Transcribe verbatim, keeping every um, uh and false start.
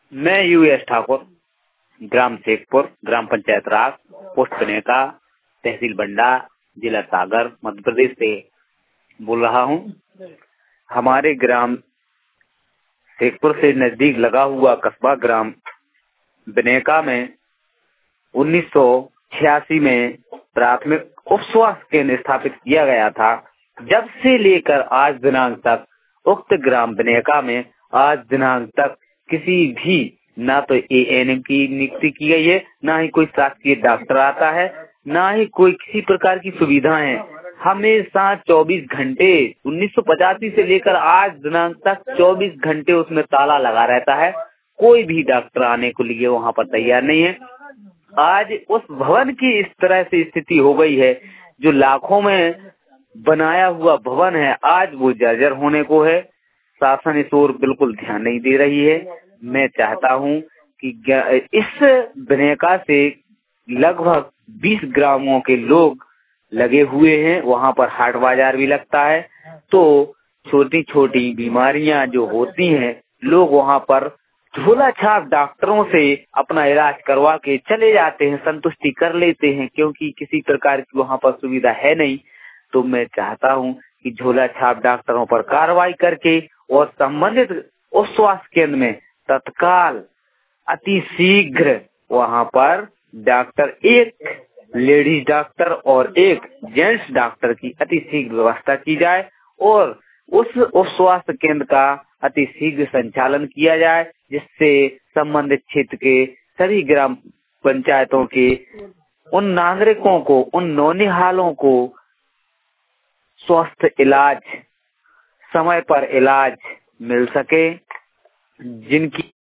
मैं U S Thakur, ग्राम शेखपुर, ग्राम पंचायत रास, पोस्ट बनेका, तहसील बंडा, जिला सागर, मध्य प्रदेश से बोल रहा हूँ। हमारे ग्राम शेखपुर से नजदीक लगा हुआ कस्बा ग्राम बनेका में उन्नीस सौ छियासी में प्राथमिक उप स्वास्थ्य केंद्र स्थापित किया गया था। जब से लेकर आज दिनांक तक उक्त ग्राम बनेका में आज दिनांक तक किसी भी ना तो ए एन एम की नियुक्ति की गई है, ना ही कोई शासकीय डॉक्टर आता है, ना ही कोई किसी प्रकार की सुविधा है। हमेशा चौबीस घंटे उन्नीस सौ पचासी से लेकर आज दिनांक तक चौबीस घंटे उसमें ताला लगा रहता है। कोई भी डॉक्टर आने को लिए वहाँ पर तैयार नहीं है। आज उस भवन की इस तरह से स्थिति हो गई है, जो लाखों में बनाया हुआ भवन है, आज वो जर्जर होने को है। शासन इस ओर बिल्कुल ध्यान नहीं दे रही है। मैं चाहता हूँ कि इस बनेका से लगभग बीस ग्रामों के लोग लगे हुए हैं, वहाँ पर हाट बाजार भी लगता है, तो छोटी छोटी बीमारियां जो होती हैं, लोग वहाँ पर झोला छाप डॉक्टरों से अपना इलाज करवा के चले जाते हैं, संतुष्टि कर लेते हैं, क्योंकि किसी प्रकार की वहाँ पर सुविधा है नहीं। तो मैं चाहता हूँ कि झोला छाप डॉक्टरों पर कार्रवाई करके और संबंधित उस स्वास्थ्य केंद्र में तत्काल अति शीघ्र वहाँ पर डॉक्टर, एक लेडीज डॉक्टर और एक जेंट्स डॉक्टर की अति शीघ्र व्यवस्था की जाए और उस उप स्वास्थ्य केंद्र का अति शीघ्र संचालन किया जाए, जिससे संबंधित क्षेत्र के सभी ग्राम पंचायतों के उन नागरिकों को, उन नौनिहालों को स्वस्थ इलाज, समय पर इलाज मिल सके, जिनकी